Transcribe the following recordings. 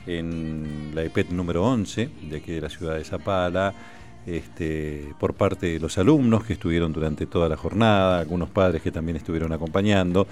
en la EPET número 11 de aquí de la ciudad de Zapala, por parte de los alumnos que estuvieron durante toda la jornada, algunos padres que también estuvieron acompañando,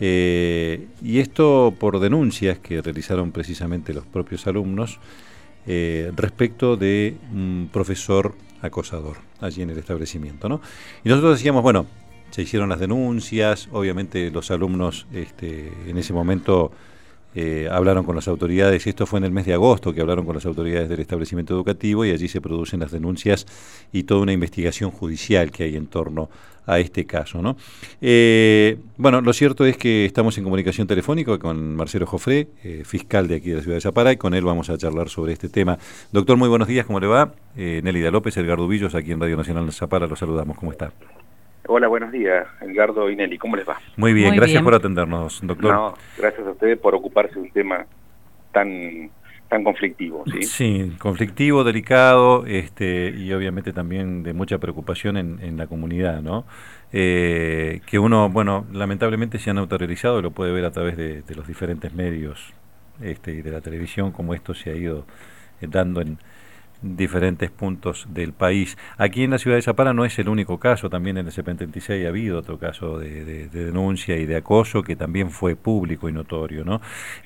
y esto por denuncias que realizaron precisamente los propios alumnos respecto de un profesor acosador allí en el establecimiento, ¿no? Y nosotros decíamos, bueno, se hicieron las denuncias, obviamente los alumnos en ese momento hablaron con las autoridades, esto fue en el mes de agosto que hablaron con las autoridades del establecimiento educativo y allí se producen las denuncias y toda una investigación judicial que hay en torno a este caso, ¿no? Bueno, lo cierto es que estamos en comunicación telefónica con Marcelo Jofré, fiscal de aquí de la ciudad de Zapala, y con él vamos a charlar sobre este tema. Doctor, muy buenos días, ¿cómo le va? Nélida López, Edgardo Villos, aquí en Radio Nacional de Zapala, los saludamos, ¿cómo está? Hola, buenos días, Edgardo y Nelly, ¿cómo les va? Muy bien, gracias por atendernos, doctor. No, gracias a ustedes por ocuparse de un tema tan conflictivo, ¿sí? Sí, conflictivo, delicado, y obviamente también de mucha preocupación en la comunidad, ¿no? Que uno, bueno, lamentablemente se han autorrealizado, lo puede ver a través de los diferentes medios y de la televisión, como esto se ha ido dando en diferentes puntos del país. Aquí en la ciudad de Zapala no es el único caso, también en el CP36 ha habido otro caso de denuncia y de acoso que también fue público y notorio, ¿no?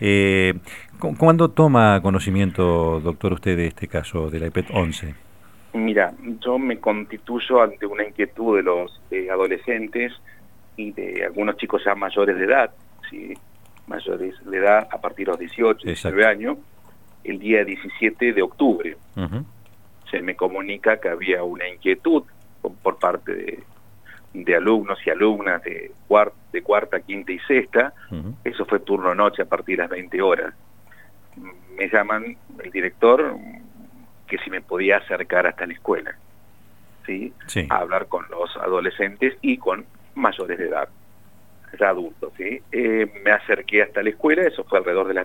¿Cuándo toma conocimiento, doctor, usted de este caso de la EPET 11? Mira, yo me constituyo ante una inquietud de los adolescentes y de algunos chicos ya mayores de edad, ¿sí? Mayores de edad a partir de los 18, 19 años, el día 17 de octubre. Se me comunica que había una inquietud por parte de alumnos y alumnas de cuarta, quinta y sexta. Eso fue turno noche a partir de las 20 horas. Me llaman el director que si me podía acercar hasta la escuela, ¿sí? A hablar con los adolescentes y con mayores de edad, ya adultos, ¿sí? Me acerqué hasta la escuela, eso fue alrededor de las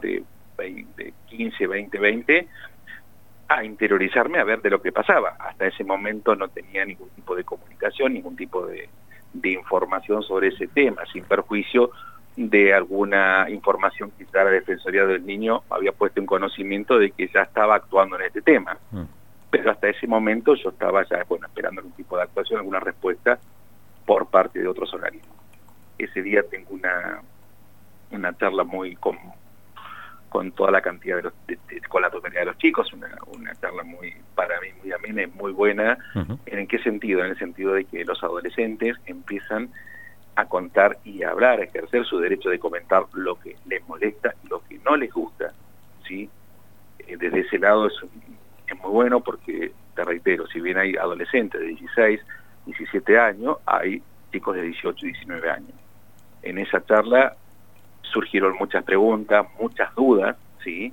15, 20, a interiorizarme a ver de lo que pasaba. Hasta ese momento no tenía ningún tipo de comunicación, ningún tipo de información sobre ese tema, sin perjuicio de alguna información que la Defensoría del Niño había puesto en conocimiento de que ya estaba actuando en este tema. Pero hasta ese momento yo estaba ya, bueno, esperando algún tipo de actuación, alguna respuesta por parte de otros organismos. Ese día tengo una charla muy con toda la cantidad con la totalidad de los chicos, una charla muy, para mí, muy amena y muy buena. ¿En qué sentido? En el sentido de que los adolescentes empiezan a contar y a hablar, a ejercer su derecho de comentar lo que les molesta y lo que no les gusta, ¿sí? Desde ese lado es muy bueno porque, te reitero, si bien hay adolescentes de 16, 17 años, hay chicos de 18 y 19 años. En esa charla surgieron muchas preguntas, muchas dudas, ¿sí?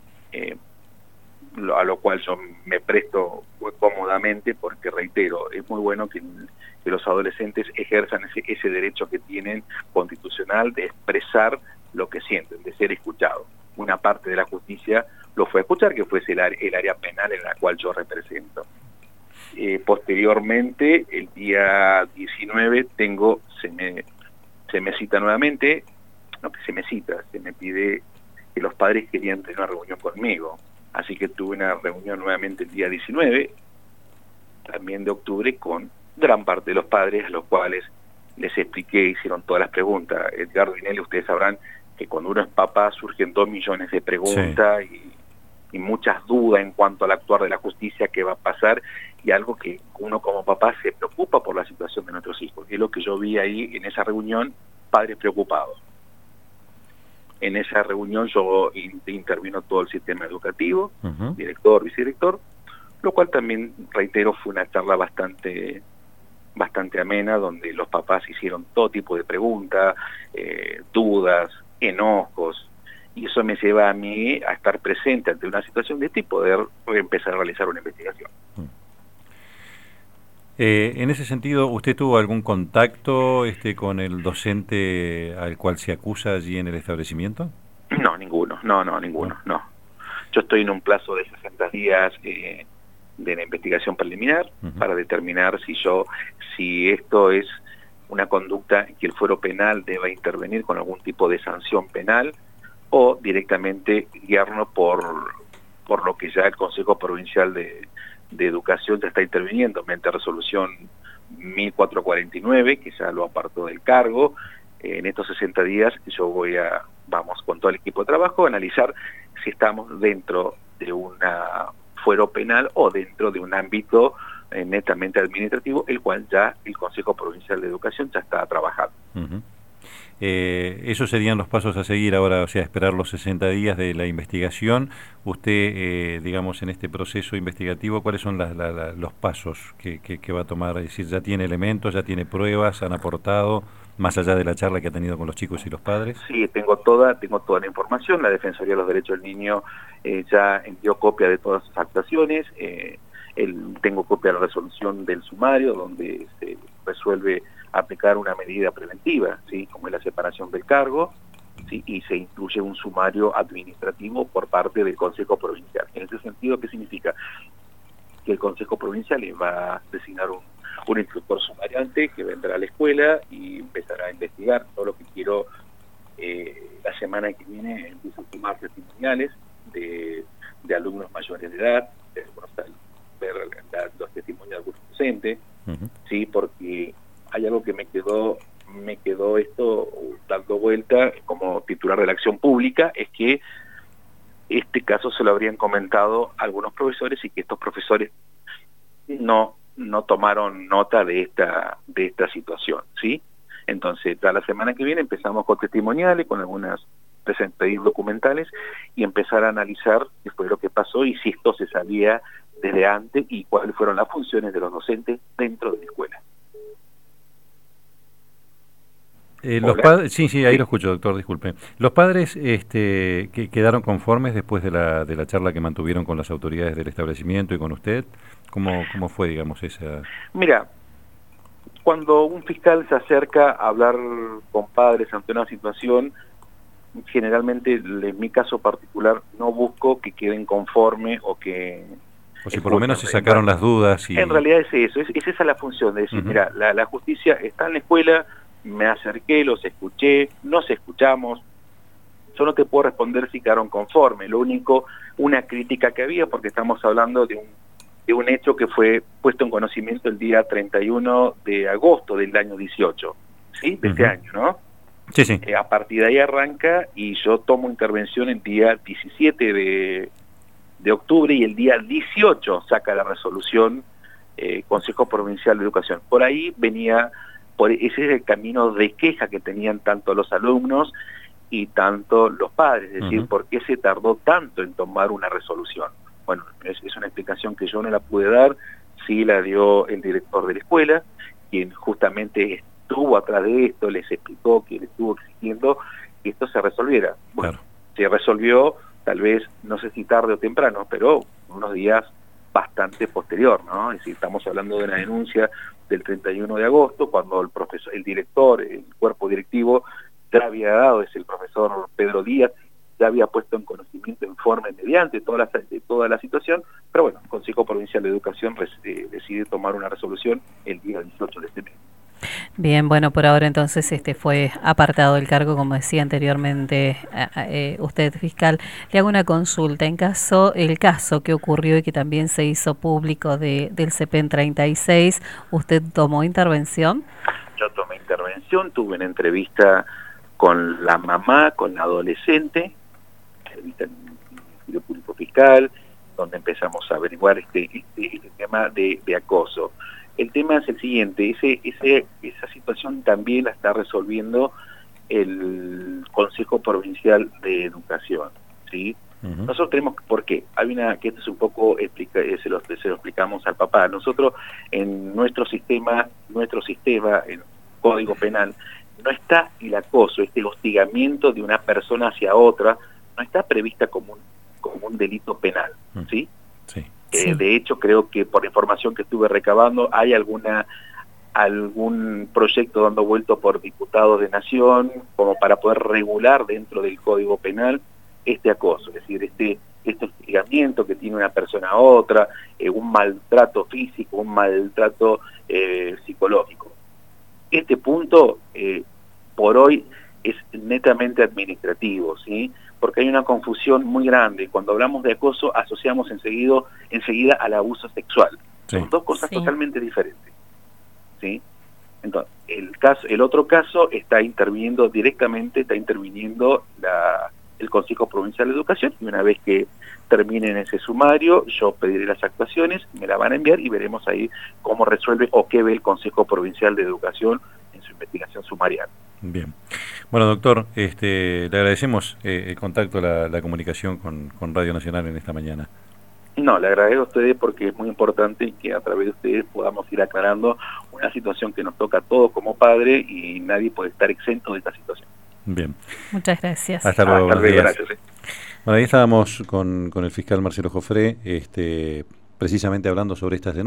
A lo cual yo me presto cómodamente porque, reitero, es muy bueno que los adolescentes ejerzan ese derecho que tienen constitucional de expresar lo que sienten, de ser escuchados. Una parte de la justicia lo fue a escuchar, que fue el área penal en la cual yo represento. Posteriormente, el día 19, se me cita nuevamente, se me pide que los padres querían tener una reunión conmigo. Así que tuve una reunión nuevamente el día 19, también de octubre, con gran parte de los padres, a los cuales les expliqué, hicieron todas las preguntas. Edgardo y Nelly, ustedes sabrán que cuando uno es papá surgen 2 millones de preguntas y muchas dudas en cuanto al actuar de la justicia, qué va a pasar, y algo que uno como papá se preocupa por la situación de nuestros hijos. Es lo que yo vi ahí en esa reunión, padres preocupados. En esa reunión yo intervino todo el sistema educativo, director, vicedirector, lo cual también, reitero, fue una charla bastante amena, donde los papás hicieron todo tipo de preguntas, dudas, enojos, y eso me lleva a mí a estar presente ante una situación de este y poder empezar a realizar una investigación. En ese sentido, ¿usted tuvo algún contacto con el docente al cual se acusa allí en el establecimiento? No, ninguno. Yo estoy en un plazo de 60 días de la investigación preliminar para determinar si esto es una conducta que el fuero penal deba intervenir con algún tipo de sanción penal o directamente guiarnos por lo que ya el Consejo Provincial de Educación ya está interviniendo, mediante resolución 1449, que ya lo apartó del cargo. En estos 60 días vamos con todo el equipo de trabajo a analizar si estamos dentro de un fuero penal o dentro de un ámbito netamente administrativo, el cual ya el Consejo Provincial de Educación ya está trabajando. Esos serían los pasos a seguir ahora, o sea, esperar los 60 días de la investigación. Usted, digamos, en este proceso investigativo, ¿cuáles son los pasos que va a tomar? Es decir, ¿ya tiene elementos, ya tiene pruebas, han aportado, más allá de la charla que ha tenido con los chicos y los padres? Sí, tengo toda la información. La Defensoría de los Derechos del Niño ya envió copia de todas sus actuaciones. Tengo copia de la resolución del sumario, donde se resuelve aplicar una medida preventiva, ¿sí?, como es la separación del cargo, ¿sí?, y se incluye un sumario administrativo por parte del Consejo Provincial. En ese sentido, ¿qué significa? Que el Consejo Provincial le va a designar un instructor sumariante que vendrá a la escuela y empezará a investigar. Todo lo que quiero, la semana que viene empiezo a tomar testimoniales de alumnos mayores de edad, ver los testimonios de algunos docentes, ¿sí?, porque hay algo que me quedó esto dando vuelta como titular de la acción pública, es que este caso se lo habrían comentado algunos profesores y que estos profesores no tomaron nota de esta situación, ¿sí? Entonces, ya la semana que viene empezamos con testimoniales, con algunas pedidos documentales, y empezar a analizar qué fue lo que pasó y si esto se sabía desde antes y cuáles fueron las funciones de los docentes dentro de la escuela. Los padres, sí, ahí lo escucho, doctor, disculpe. ¿Los padres que quedaron conformes después de la charla que mantuvieron con las autoridades del establecimiento y con usted? ¿Cómo fue, digamos, esa...? Mira, cuando un fiscal se acerca a hablar con padres ante una situación, generalmente, en mi caso particular, no busco que queden conformes o que... O si por lo menos se sacaron las dudas y... En realidad es eso, es esa la función, de decir, mira, la justicia está en la escuela, me acerqué, los escuché, nos escuchamos, yo no te puedo responder si quedaron conformes, lo único, una crítica que había, porque estamos hablando de un hecho que fue puesto en conocimiento el día 31 de agosto del año 18, ¿sí?, de este año, ¿no? Sí, sí. A partir de ahí arranca y yo tomo intervención el día 17 de octubre y el día 18 saca la resolución Consejo Provincial de Educación. Por ahí venía... ese es el camino de queja que tenían tanto los alumnos y tanto los padres, es decir, ¿por qué se tardó tanto en tomar una resolución? Bueno, es una explicación que yo no la pude dar, sí la dio el director de la escuela, quien justamente estuvo atrás de esto, les explicó, que le estuvo exigiendo que esto se resolviera. Bueno, claro, se resolvió, tal vez, no sé si tarde o temprano, pero unos días bastante posterior, ¿no? Es decir, estamos hablando de una denuncia del 31 de agosto, cuando el director, el cuerpo directivo, ya había dado, es el profesor Pedro Díaz, ya había puesto en conocimiento informe mediante toda la situación, pero bueno, el Consejo Provincial de Educación decide tomar una resolución el día 18 de este mes. Bien, bueno, por ahora entonces fue apartado del cargo, como decía anteriormente usted, fiscal. Le hago una consulta. El caso que ocurrió y que también se hizo público del CEPEN 36, ¿usted tomó intervención? Yo tomé intervención, tuve una entrevista con la mamá, con la adolescente, entrevista en el Ministerio Público Fiscal, donde empezamos a averiguar este tema de acoso. El tema es el siguiente, esa situación también la está resolviendo el Consejo Provincial de Educación, ¿sí? Nosotros tenemos, ¿por qué? Hay que esto es un poco, se lo explicamos al papá. Nosotros en nuestro sistema, en Código Penal, no está el acoso, este hostigamiento de una persona hacia otra, no está prevista como un delito penal, ¿sí? Sí. De hecho, creo que por la información que estuve recabando, hay algún proyecto dando vuelto por diputados de Nación, como para poder regular dentro del Código Penal este acoso, es decir, este hostigamiento que tiene una persona a otra, un maltrato físico, un maltrato psicológico. Este punto, por hoy, es netamente administrativo, ¿sí? Porque hay una confusión muy grande. Cuando hablamos de acoso asociamos enseguida al abuso sexual. Sí. Son dos cosas totalmente diferentes, ¿sí? Entonces, el otro caso está interviniendo directamente, el Consejo Provincial de Educación, y una vez que termine en ese sumario, yo pediré las actuaciones, me la van a enviar y veremos ahí cómo resuelve o qué ve el Consejo Provincial de Educación en su investigación sumarial. Bien. Bueno, doctor, le agradecemos el contacto, la comunicación con Radio Nacional en esta mañana. No, le agradezco a ustedes porque es muy importante que a través de ustedes podamos ir aclarando una situación que nos toca a todos como padre y nadie puede estar exento de esta situación. Bien. Muchas gracias. Hasta luego. Gracias. Bueno, ahí estábamos con el fiscal Marcelo Jofré, precisamente hablando sobre estas denuncias.